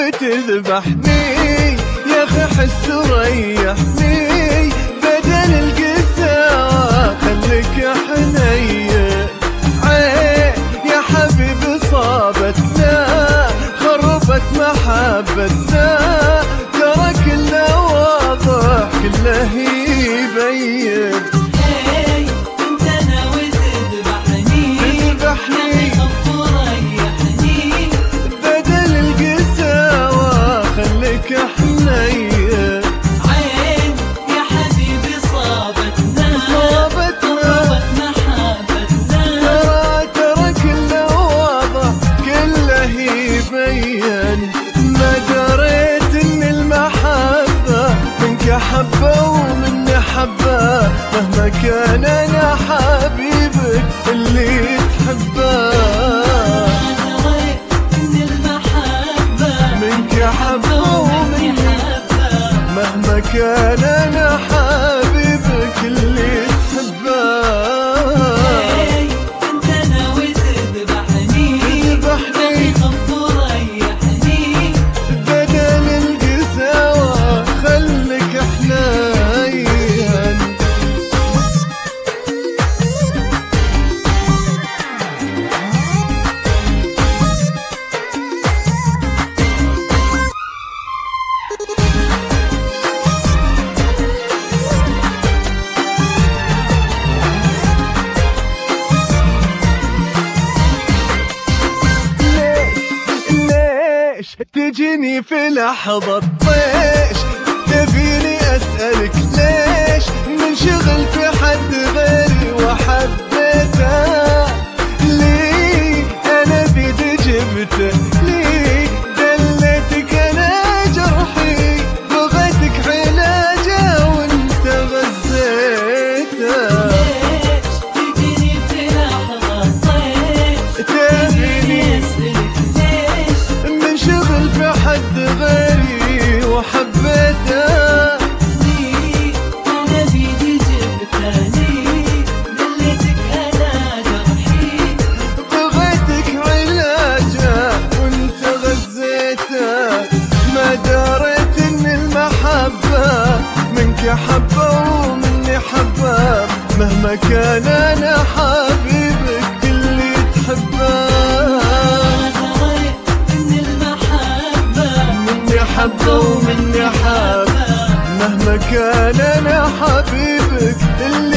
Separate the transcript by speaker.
Speaker 1: وتذبحني يا اخي حس وريحني، بدل القساوة خليك حنين. عين يا حبيبي صابتنا خربت محبتنا، ترى كله واضح كله يبين.
Speaker 2: انت ناوي تذبحني يا خف وريحني،
Speaker 1: بدل القساوة خليك حنين.
Speaker 2: عين يا حبيبي صابتنا خربت محبتنا،
Speaker 1: ترى كله واضح كله يبين. ما دريت ان المحبة منك حبة ومني حبة، مهما كان انا حبيبك اللي تحبه. منك حبة ومني حبة، مهما كان انا حبيبك اللي تحبه.
Speaker 2: انت ناوي تذبحني خف وريحني،
Speaker 1: بدل القساوة خليك حنين. تجيني في لحظة طيش تبيني أسألك ليش، منشغل في حد غيري وحبيته. ليه أنا بيدي جبته، ليه دليتك أنا جرحي، بغيتك علاجه وانت غزيته.
Speaker 2: تجيني في لحظة طيش تبيني أسألك ليش،
Speaker 1: منشغل في حد غيري وحبيته.
Speaker 2: أنا بيدي جبتني دليتك أنا جرحي،
Speaker 1: بغيتك علاجه وانت غزيته. ما دريت ان المحبة منك حبة ومني حبة، مهما كان انا حبيبك اللي تحبه. حبة ومني حبة، مهما كان انا حبيبك اللي